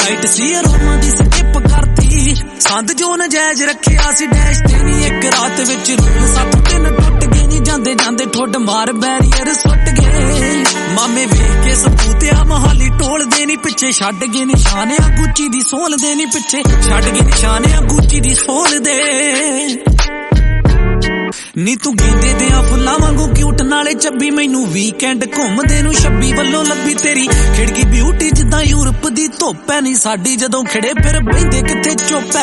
light ਸੀ aroma ਦੀ skip ਕਰਤੀ ਸੰਦ ਜੋ ਨਜਾਇਜ਼ ਰੱਖਿਆ ਸੀ ਡੈਸ਼ ਤੇ ਨੀ ਇੱਕ ਰਾਤ ਵਿੱਚ ਰੂਲ 7-3 ਟੁੱਟ ਗਏ ਨੀ ਜਾਂਦੇ ਜਾਂਦੇ ਠੁੱਡ ਮਾਰ ਬੈਰੀਅਰ ਸੁੱਟ ਗਏ ਮਾਮੇ ਵੇਖ ਕੇ ਸਬੂਤਿਆ ਮੋਹਾਲੀ ਟੋਲਦੇ ਨੀ ਪਿੱਛੇ ਛੱਡ ਗਏ ਨਿਸ਼ਾਨਿਆਂ ਗੁੱਚੀ ਦੀ ਸੋਲ ਦੇ ਨੀ ਪਿੱਛੇ ਛੱਡ ਗਏ ਨਿਸ਼ਾਨਿਆਂ ਗੁੱਚੀ ਦੀ ਸੋਲ ਦੇ ਨੀ ਤੂੰ ਗੇਂਦੇ ਦਿਆਂ ਫੁੱਲਾਂ ਵਾਂਗੂ ਕਿਊਟ ਨਾਲੇ ਚੱਬੀ ਮੈਨੂੰ ਵੀਕਐਂਡ ਘੁੰਮਦੇ ਨੂੰ 26 ਵੱਲੋਂ ਲੱਭੀ ਤੇਰੀ ਖਿੜਕੀ ਬਿਊਟੀ ਜਿੱਦਾਂ ਯੂਰਪ ਦੀ ਧੁੱਪ ਐ ਨੀ ਸਾਡੀ ਜਦੋਂ ਖਿੜੇ ਫਿਰ ਬਹਿੰਦੇ ਕਿੱਥੇ ਚੁੱਪ ਐ